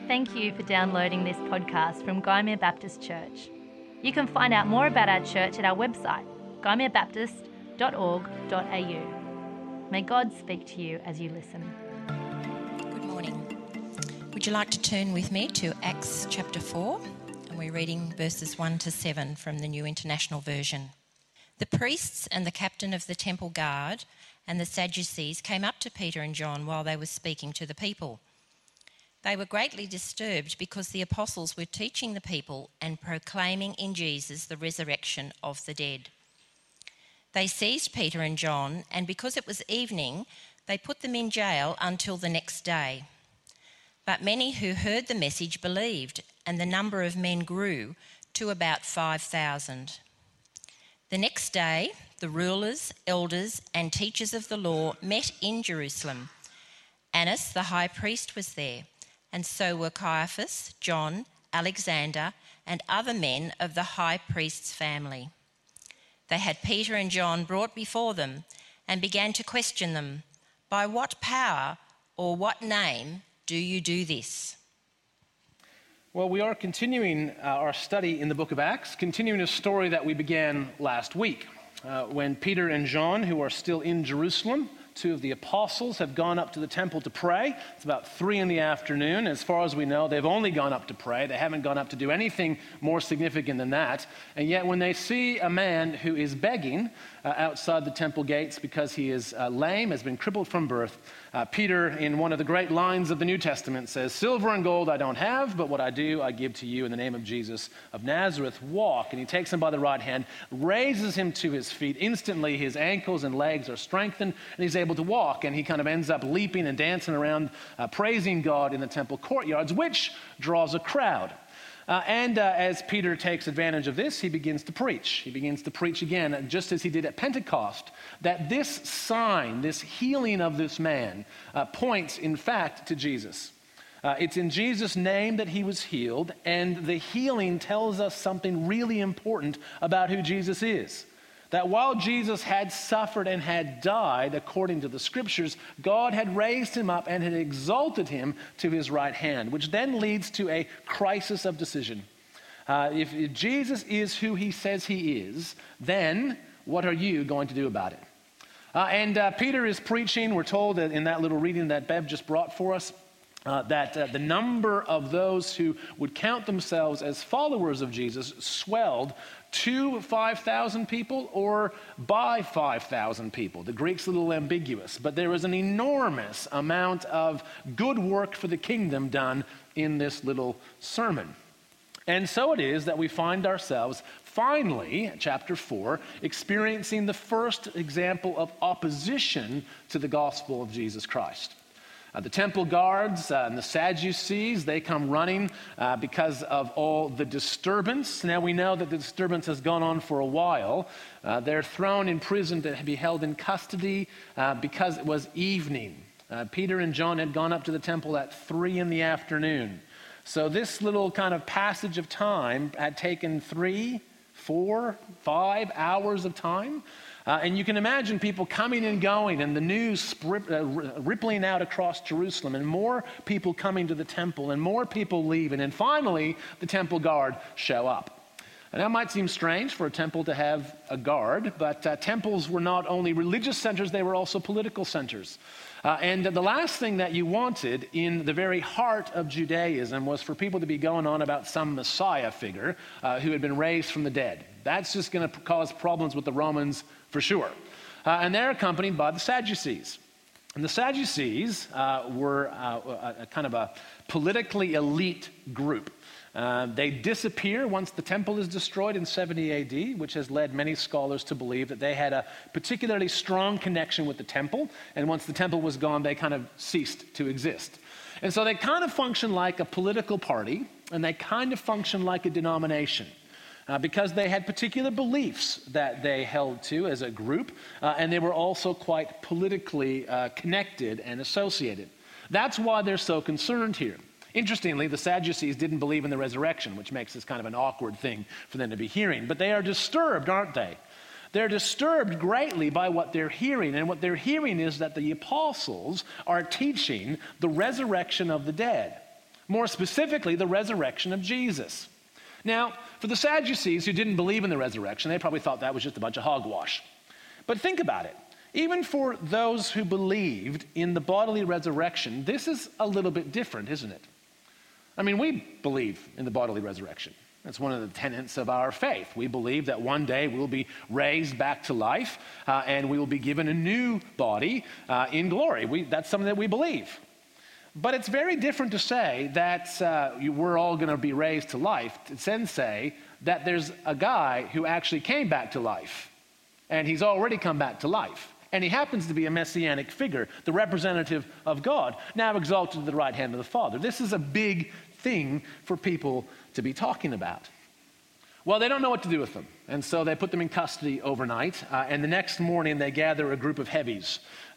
Thank you for downloading this podcast from Gymea Baptist Church. You can find out more about our church at our website, gymeabaptist.org.au. May God speak to you as you listen. Good morning. Would you like to turn with me to Acts chapter 4? And we're reading verses 1 to 7 from the New International Version. The priests and the captain of the temple guard and the Sadducees came up to Peter and John while they were speaking to the people. They were greatly disturbed because the apostles were teaching the people and proclaiming in Jesus the resurrection of the dead. They seized Peter and John, and because it was evening, they put them in jail until the next day. But many who heard the message believed, and the number of men grew to about 5,000. The next day, the rulers, elders, and teachers of the law met in Jerusalem. Annas, the high priest, was there, and so were Caiaphas, John, Alexander, and other men of the high priest's family. They had Peter and John brought before them and began to question them, "By what power or what name do you do this?" Well, we are continuing our study in the book of Acts, continuing a story that we began last week, when Peter and John, who are still in Jerusalem, two of the apostles, have gone up to the temple to pray. It's about 3 p.m. As far as we know, they've only gone up to pray. They haven't gone up to do anything more significant than that. And yet when they see a man who is begging outside the temple gates because he is lame, has been crippled from birth, Peter, in one of the great lines of the New Testament, says, "Silver and gold I don't have, but what I do I give to you in the name of Jesus of Nazareth. Walk." And he takes him by the right hand, raises him to his feet. Instantly his ankles and legs are strengthened, and he's able to walk. And he kind of ends up leaping and dancing around, praising God in the temple courtyards, which draws a crowd. As Peter takes advantage of this, he begins to preach. He begins to preach again, just as he did at Pentecost, that this sign, this healing of this man, points, in fact, to Jesus. It's in Jesus' name that he was healed, and the healing tells us something really important about who Jesus is. That while Jesus had suffered and had died, according to the scriptures, God had raised him up and had exalted him to his right hand, which then leads to a crisis of decision. If Jesus is who he says he is, then what are you going to do about it? Peter is preaching. We're told that in that little reading that Bev just brought for us, that the number of those who would count themselves as followers of Jesus swelled to 5,000 people or by 5,000 people. The Greek's a little ambiguous, but there was an enormous amount of good work for the kingdom done in this little sermon. And so it is that we find ourselves finally, chapter 4, experiencing the first example of opposition to the gospel of Jesus Christ. The temple guards and the Sadducees, they come running because of all the disturbance. Now we know that the disturbance has gone on for a while. They're thrown in prison to be held in custody because it was evening. Peter and John had gone up to the temple at 3 p.m. So this little kind of passage of time had taken 3, 4, 5 hours of time. And you can imagine people coming and going and the news rippling out across Jerusalem and more people coming to the temple and more people leaving. And finally, the temple guard show up. And that might seem strange for a temple to have a guard, but temples were not only religious centers, they were also political centers. And the last thing that you wanted in the very heart of Judaism was for people to be going on about some Messiah figure who had been raised from the dead. That's just going to cause problems with the Romans for sure. And they're accompanied by the Sadducees. And the Sadducees were a kind of a politically elite group. They disappear once the temple is destroyed in 70 AD, which has led many scholars to believe that they had a particularly strong connection with the temple, and once the temple was gone, they kind of ceased to exist. And so they kind of function like a political party, and they kind of function like a denomination. Because they had particular beliefs that they held to as a group, and they were also quite politically connected and associated. That's why they're so concerned here. Interestingly, the Sadducees didn't believe in the resurrection, which makes this kind of an awkward thing for them to be hearing. But they are disturbed, aren't they? They're disturbed greatly by what they're hearing. And what they're hearing is that the apostles are teaching the resurrection of the dead. More specifically, the resurrection of Jesus. Now, for the Sadducees who didn't believe in the resurrection, they probably thought that was just a bunch of hogwash. But think about it. Even for those who believed in the bodily resurrection, this is a little bit different, isn't it? I mean, we believe in the bodily resurrection. That's one of the tenets of our faith. We believe that one day we'll be raised back to life and we will be given a new body in glory. That's something that we believe. But it's very different to say that we're all going to be raised to life, to then say that there's a guy who actually came back to life, and he's already come back to life. And he happens to be a messianic figure, the representative of God, now exalted to the right hand of the Father. This is a big thing for people to be talking about. Well, they don't know what to do with them, and so they put them in custody overnight, and the next morning they gather a group of heavies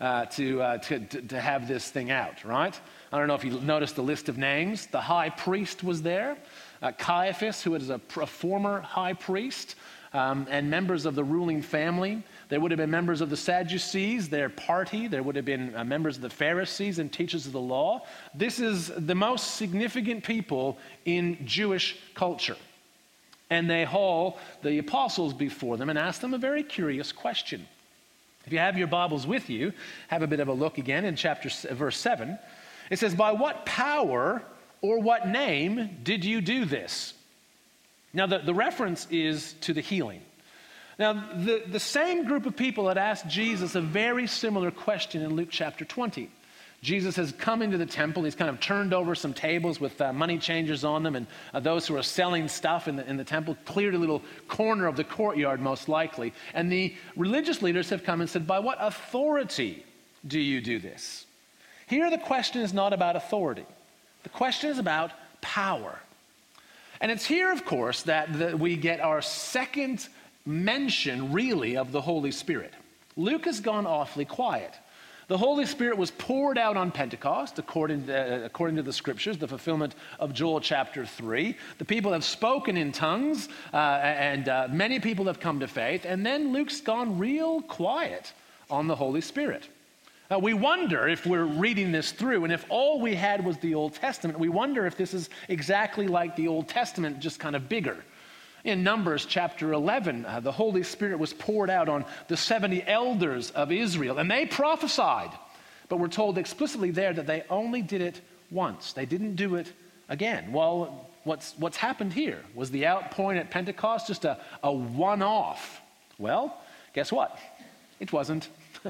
to have this thing out, right? I don't know if you noticed the list of names. The high priest was there, Caiaphas, who was a former high priest, and members of the ruling family. There would have been members of the Sadducees, their party. There would have been members of the Pharisees and teachers of the law. This is the most significant people in Jewish culture. And they haul the apostles before them and ask them a very curious question. If you have your Bibles with you, have a bit of a look again in verse 7. It says, "By what power or what name did you do this?" Now, the reference is to the healing. Now, the same group of people had asked Jesus a very similar question in Luke chapter 20. Jesus has come into the temple. He's kind of turned over some tables with money changers on them, and those who are selling stuff in the temple cleared a little corner of the courtyard, most likely. And the religious leaders have come and said, "By what authority do you do this?" Here the question is not about authority. The question is about power. And it's here, of course, that we get our second mention, really, of the Holy Spirit. Luke has gone awfully quiet. The Holy Spirit was poured out on Pentecost, according to the Scriptures, the fulfillment of Joel chapter 3. The people have spoken in tongues, and many people have come to faith. And then Luke's gone real quiet on the Holy Spirit. We wonder, if we're reading this through, and if all we had was the Old Testament, we wonder if this is exactly like the Old Testament, just kind of bigger. In Numbers chapter 11, the Holy Spirit was poured out on the 70 elders of Israel, and they prophesied. But we're told explicitly there that they only did it once. They didn't do it again. Well, what's happened here? Was the outpouring at Pentecost just a one-off? Well, guess what? It wasn't.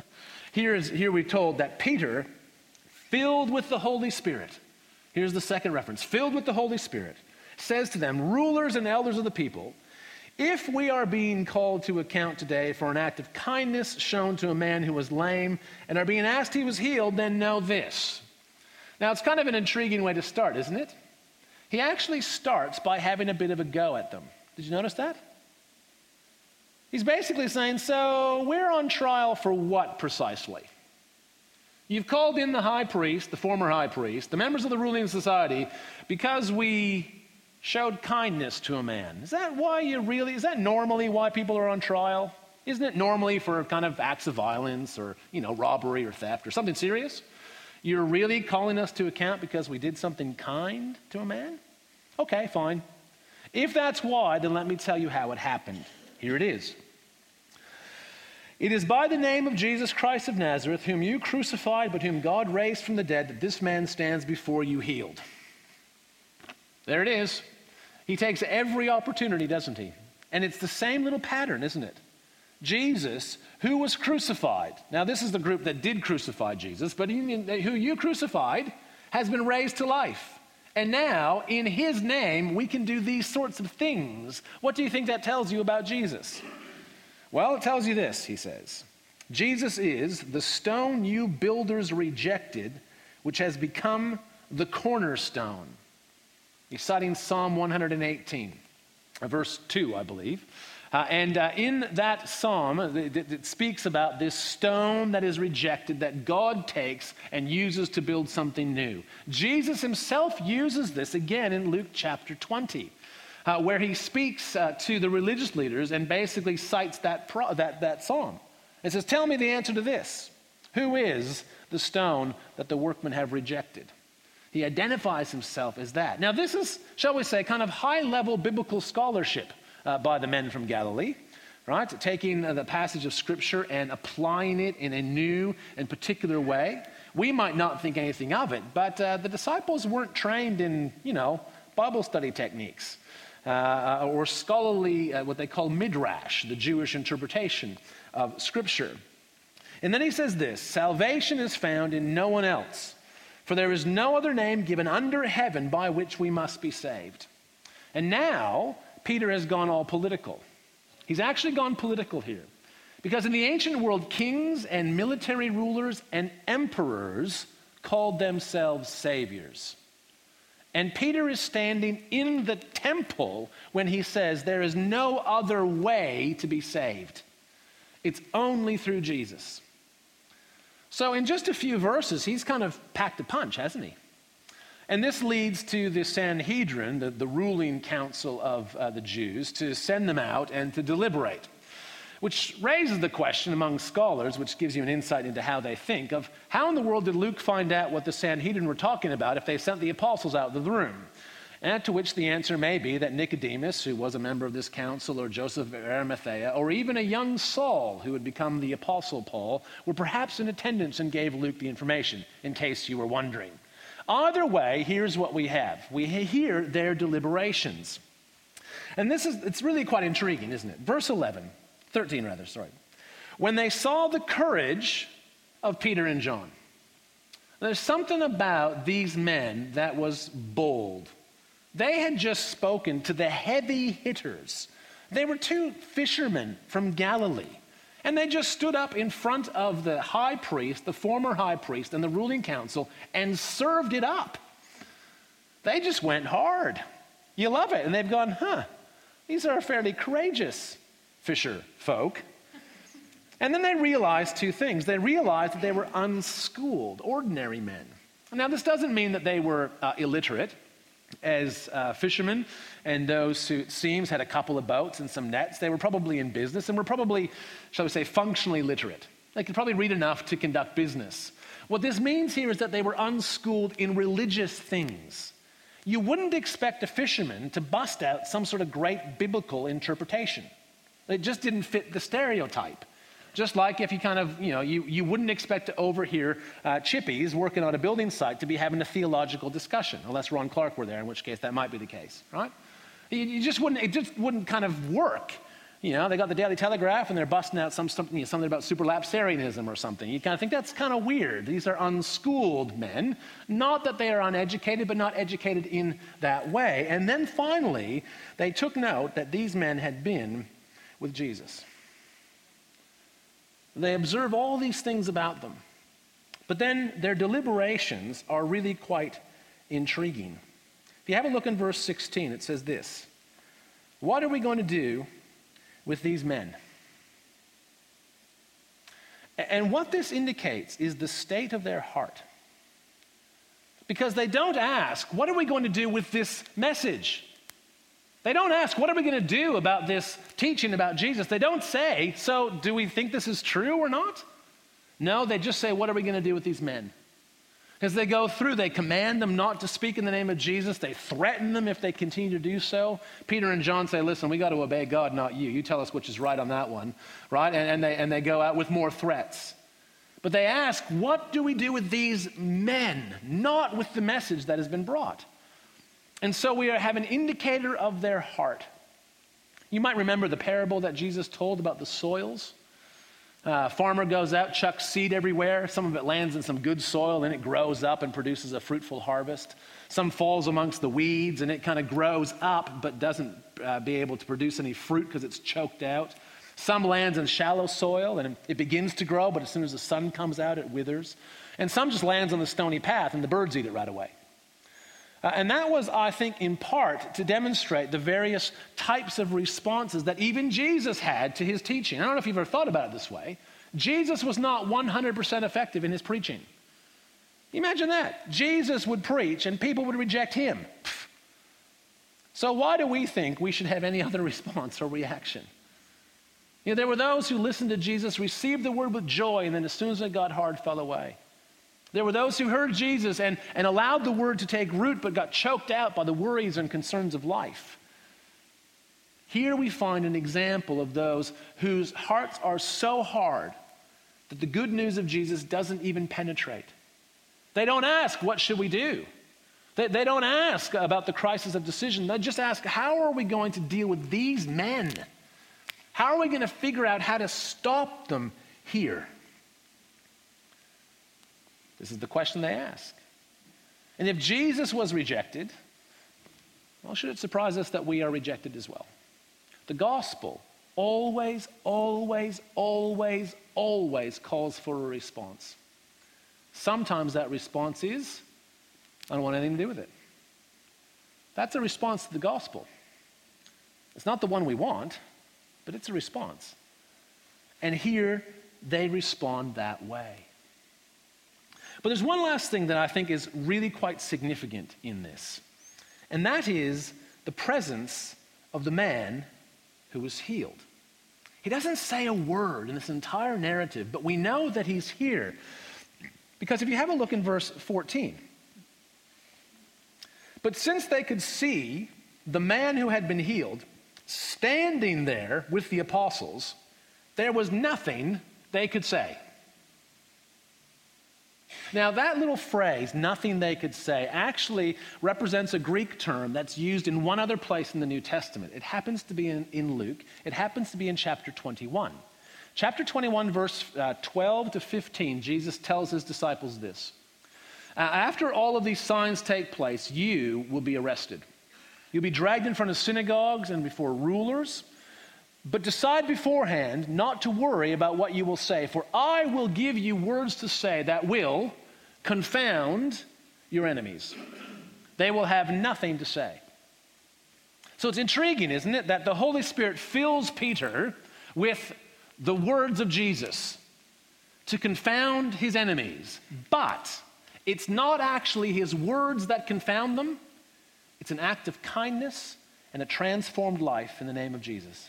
Here we're told that Peter, filled with the Holy Spirit, here's the second reference, filled with the Holy Spirit, says to them, "Rulers and elders of the people, if we are being called to account today for an act of kindness shown to a man who was lame and are being asked he was healed, then know this." Now, it's kind of an intriguing way to start, isn't it? He actually starts by having a bit of a go at them. Did you notice that? He's basically saying, so we're on trial for what precisely? You've called in the high priest, the former high priest, the members of the ruling society, because we showed kindness to a man. Is that normally why people are on trial? Isn't it normally for kind of acts of violence or, robbery or theft or something serious? You're really calling us to account because we did something kind to a man? Okay, fine. If that's why, then let me tell you how it happened. Here it is. "It is by the name of Jesus Christ of Nazareth, whom you crucified, but whom God raised from the dead, that this man stands before you healed." There it is. He takes every opportunity, doesn't he? And it's the same little pattern, isn't it? Jesus, who was crucified. Now, this is the group that did crucify Jesus, but who you crucified has been raised to life. And now, in his name, we can do these sorts of things. What do you think that tells you about Jesus? Well, it tells you this, he says. "Jesus is the stone you builders rejected, which has become the cornerstone." He's citing Psalm 118, verse 2, I believe. And in that psalm, it speaks about this stone that is rejected that God takes and uses to build something new. Jesus himself uses this again in Luke chapter 20, where he speaks to the religious leaders and basically cites that psalm. It says, "Tell me the answer to this. Who is the stone that the workmen have rejected?" He identifies himself as that. Now, this is, shall we say, kind of high-level biblical scholarship by the men from Galilee, right? Taking the passage of Scripture and applying it in a new and particular way. We might not think anything of it, but the disciples weren't trained in, Bible study techniques or scholarly, what they call midrash, the Jewish interpretation of Scripture. And then he says this, salvation is found in no one else, for there is no other name given under heaven by which we must be saved. And now, Peter has gone all political. He's actually gone political here. Because in the ancient world, kings and military rulers and emperors called themselves saviors. And Peter is standing in the temple when he says there is no other way to be saved. It's only through Jesus. So in just a few verses, he's kind of packed a punch, hasn't he? And this leads to the Sanhedrin, the ruling council of the Jews, to send them out and to deliberate, which raises the question among scholars, which gives you an insight into how they think, of how in the world did Luke find out what the Sanhedrin were talking about if they sent the apostles out of the room? And to which the answer may be that Nicodemus, who was a member of this council, or Joseph of Arimathea, or even a young Saul, who would become the apostle Paul, were perhaps in attendance and gave Luke the information, in case you were wondering. Either way, here's what we have. We hear their deliberations. And it's really quite intriguing, isn't it? Verse 13. When they saw the courage of Peter and John. There's something about these men that was bold. They had just spoken to the heavy hitters. They were two fishermen from Galilee. And they just stood up in front of the high priest, the former high priest, and the ruling council, and served it up. They just went hard. You love it. And they've gone, these are fairly courageous fisher folk. And then they realized two things. They realized that they were unschooled, ordinary men. Now, this doesn't mean that they were illiterate. As fishermen and those who, it seems, had a couple of boats and some nets, they were probably in business and were probably, shall we say, functionally literate. They could probably read enough to conduct business. What this means here is that they were unschooled in religious things. You wouldn't expect a fisherman to bust out some sort of great biblical interpretation. It just didn't fit the stereotype. Just like if you kind of, you wouldn't expect to overhear chippies working on a building site to be having a theological discussion, unless Ron Clark were there, in which case that might be the case, right? It just wouldn't kind of work. They got the Daily Telegraph and they're busting out something about superlapsarianism or something. You kind of think that's kind of weird. These are unschooled men. Not that they are uneducated, but not educated in that way. And then finally, they took note that these men had been with Jesus. They observe all these things about them. But then their deliberations are really quite intriguing. If you have a look in verse 16, it says this: what are we going to do with these men? And what this indicates is the state of their heart. Because they don't ask, what are we going to do with this message? They don't ask, what are we going to do about this teaching about Jesus? They don't say, so do we think this is true or not? No, they just say, what are we going to do with these men? As they go through, they command them not to speak in the name of Jesus. They threaten them if they continue to do so. Peter and John say, listen, we got to obey God, not you. You tell us which is right on that one, right? And they go out with more threats. But they ask, what do we do with these men? Not with the message that has been brought. And so we have an indicator of their heart. You might remember the parable that Jesus told about the soils. Farmer goes out, chucks seed everywhere. Some of it lands in some good soil and it grows up and produces a fruitful harvest. Some falls amongst the weeds and it kind of grows up but doesn't be able to produce any fruit because it's choked out. Some lands in shallow soil and it begins to grow, but as soon as the sun comes out, it withers. And some just lands on the stony path and the birds eat it right away. And that was, I think, in part to demonstrate the various types of responses that even Jesus had to his teaching. I don't know if you've ever thought about it this way. Jesus was not 100% effective in his preaching. Imagine that. Jesus would preach and people would reject him. So why do we think we should have any other response or reaction? There were those who listened to Jesus, received the word with joy, and then as soon as it got hard, fell away. There were those who heard Jesus and allowed the word to take root, but got choked out by the worries and concerns of life. Here we find an example of those whose hearts are so hard that the good news of Jesus doesn't even penetrate. They don't ask, what should we do? They don't ask about the crisis of decision. They just ask, how are we going to deal with these men? How are we going to figure out how to stop them here? This is the question they ask. And if Jesus was rejected, well, should it surprise us that we are rejected as well? The gospel always, always, always, always calls for a response. Sometimes that response is, I don't want anything to do with it. That's a response to the gospel. It's not the one we want, but it's a response. And here they respond that way. But there's one last thing that I think is really quite significant in this, and that is the presence of the man who was healed. He doesn't say a word in this entire narrative, but we know that he's here. Because if you have a look in verse 14, but since they could see the man who had been healed standing there with the apostles, there was nothing they could say. Now, that little phrase, nothing they could say, actually represents a Greek term that's used in one other place in the New Testament. It happens to be in Luke. It happens to be in chapter 21. Chapter 21, verse 12 to 15, Jesus tells his disciples this. After all of these signs take place, you will be arrested. You'll be dragged in front of synagogues and before rulers. But decide beforehand not to worry about what you will say, for I will give you words to say that will confound your enemies. They will have nothing to say. So it's intriguing, isn't it, that the Holy Spirit fills Peter with the words of Jesus to confound his enemies. But it's not actually his words that confound them. It's an act of kindness and a transformed life in the name of Jesus.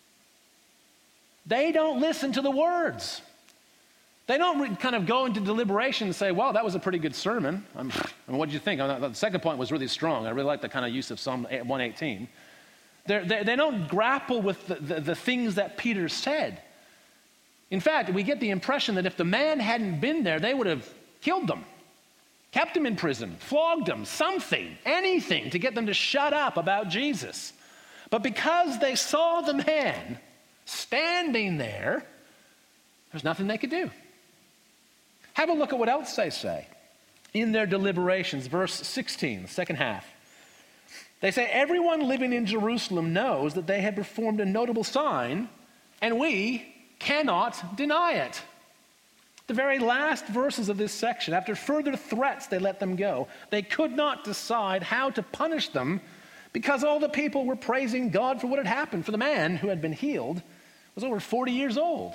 They don't listen to the words. They don't kind of go into deliberation and say, well, that was a pretty good sermon. What did you think? The second point was really strong. I really like the kind of use of Psalm 118. They don't grapple with the things that Peter said. In fact, we get the impression that if the man hadn't been there, they would have killed them, kept him in prison, flogged him, something, anything to get them to shut up about Jesus. But because they saw the man standing there, there's nothing they could do. Have a look at what else they say in their deliberations. Verse 16, the second half. They say, everyone living in Jerusalem knows that they have performed a notable sign, and we cannot deny it. The very last verses of this section, after further threats, they let them go. They could not decide how to punish them because all the people were praising God for what had happened. For the man who had been healed was over 40 years old.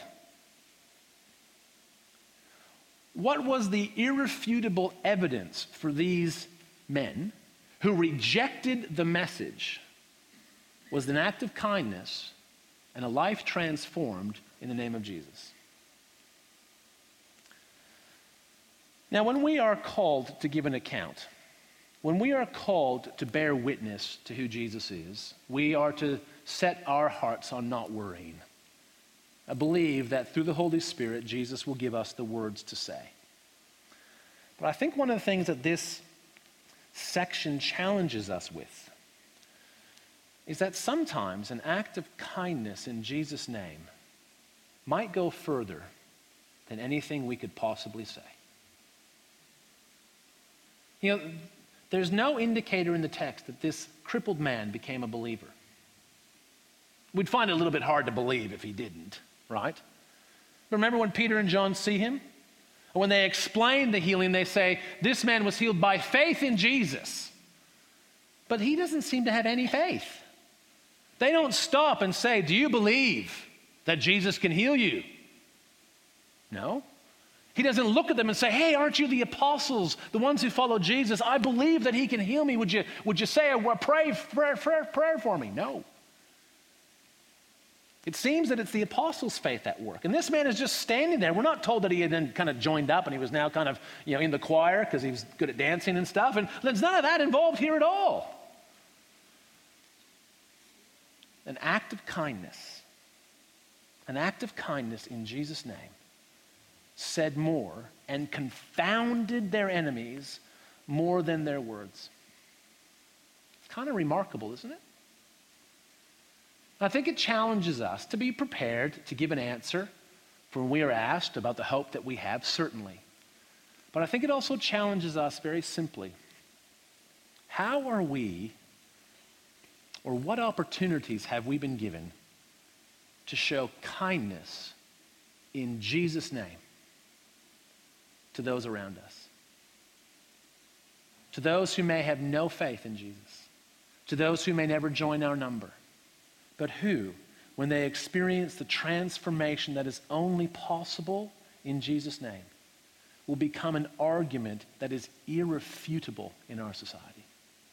What was the irrefutable evidence for these men who rejected the message was an act of kindness and a life transformed in the name of Jesus. Now, when we are called to give an account, when we are called to bear witness to who Jesus is, we are to set our hearts on not worrying. I believe that through the Holy Spirit, Jesus will give us the words to say. But I think one of the things that this section challenges us with is that sometimes an act of kindness in Jesus' name might go further than anything we could possibly say. You know, there's no indicator in the text that this crippled man became a believer. We'd find it a little bit hard to believe if he didn't, right? Remember when Peter and John see him? When they explain the healing, they say, this man was healed by faith in Jesus. But he doesn't seem to have any faith. They don't stop and say, do you believe that Jesus can heal you? No. He doesn't look at them and say, hey, aren't you the apostles, the ones who follow Jesus? I believe that he can heal me. Would you say a prayer for me? No. It seems that it's the apostles' faith at work. And this man is just standing there. We're not told that he had then kind of joined up and he was now kind of, in the choir because he was good at dancing and stuff. And there's none of that involved here at all. An act of kindness in Jesus' name said more and confounded their enemies more than their words. It's kind of remarkable, isn't it? I think it challenges us to be prepared to give an answer for when we are asked about the hope that we have, certainly. But I think it also challenges us very simply. How are we, or what opportunities have we been given to show kindness in Jesus' name to those around us? To those who may have no faith in Jesus, to those who may never join our number, but who, when they experience the transformation that is only possible in Jesus' name, will become an argument that is irrefutable in our society.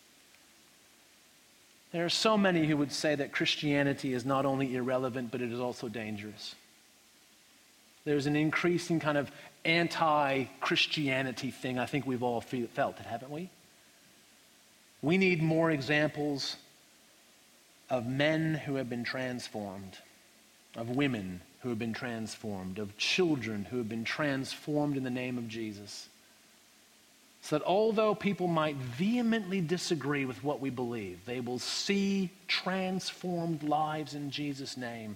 There are so many who would say that Christianity is not only irrelevant, but it is also dangerous. There's an increasing kind of anti-Christianity thing. I think we've all felt it, haven't we? We need more examples of men who have been transformed, of women who have been transformed, of children who have been transformed in the name of Jesus. So that although people might vehemently disagree with what we believe, they will see transformed lives in Jesus' name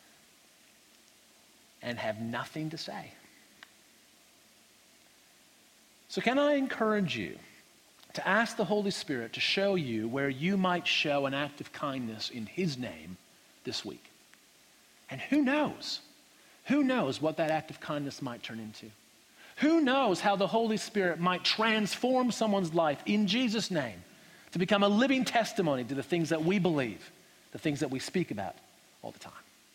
and have nothing to say. So can I encourage you to ask the Holy Spirit to show you where you might show an act of kindness in His name this week? And who knows? Who knows what that act of kindness might turn into? Who knows how the Holy Spirit might transform someone's life in Jesus' name to become a living testimony to the things that we believe, the things that we speak about all the time.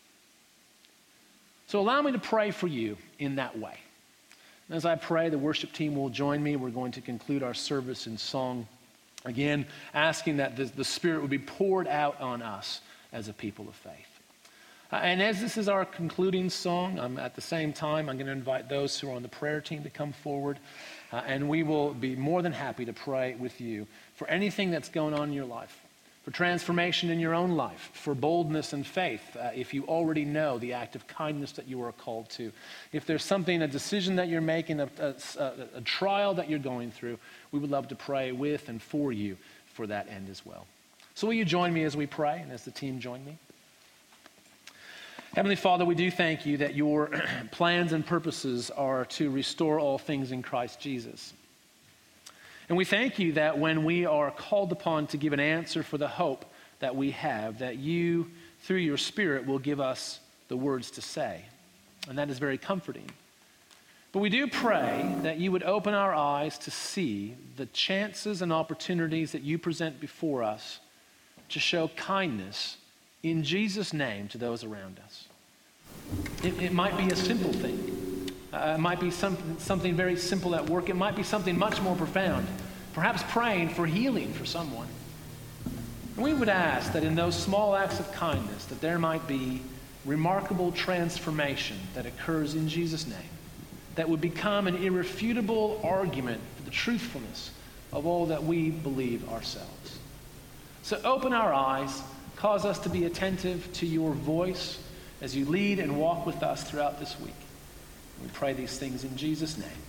So allow me to pray for you in that way. And as I pray, the worship team will join me. We're going to conclude our service in song, again, asking that the Spirit would be poured out on us as a people of faith. And as this is our concluding song, at the same time, I'm going to invite those who are on the prayer team to come forward, and we will be more than happy to pray with you for anything that's going on in your life, for transformation in your own life, for boldness and faith, if you already know the act of kindness that you are called to. If there's something, a decision that you're making, a trial that you're going through, we would love to pray with and for you for that end as well. So will you join me as we pray and as the team join me? Heavenly Father, we do thank you that your plans and purposes are to restore all things in Christ Jesus. And we thank you that when we are called upon to give an answer for the hope that we have, that you, through your Spirit, will give us the words to say. And that is very comforting. But we do pray that you would open our eyes to see the chances and opportunities that you present before us to show kindness in Jesus' name to those around us. It might be a simple thing. It might be something very simple at work. It might be something much more profound. Perhaps praying for healing for someone. And we would ask that in those small acts of kindness that there might be remarkable transformation that occurs in Jesus' name, that would become an irrefutable argument for the truthfulness of all that we believe ourselves. So open our eyes. Cause us to be attentive to your voice as you lead and walk with us throughout this week. We pray these things in Jesus' name.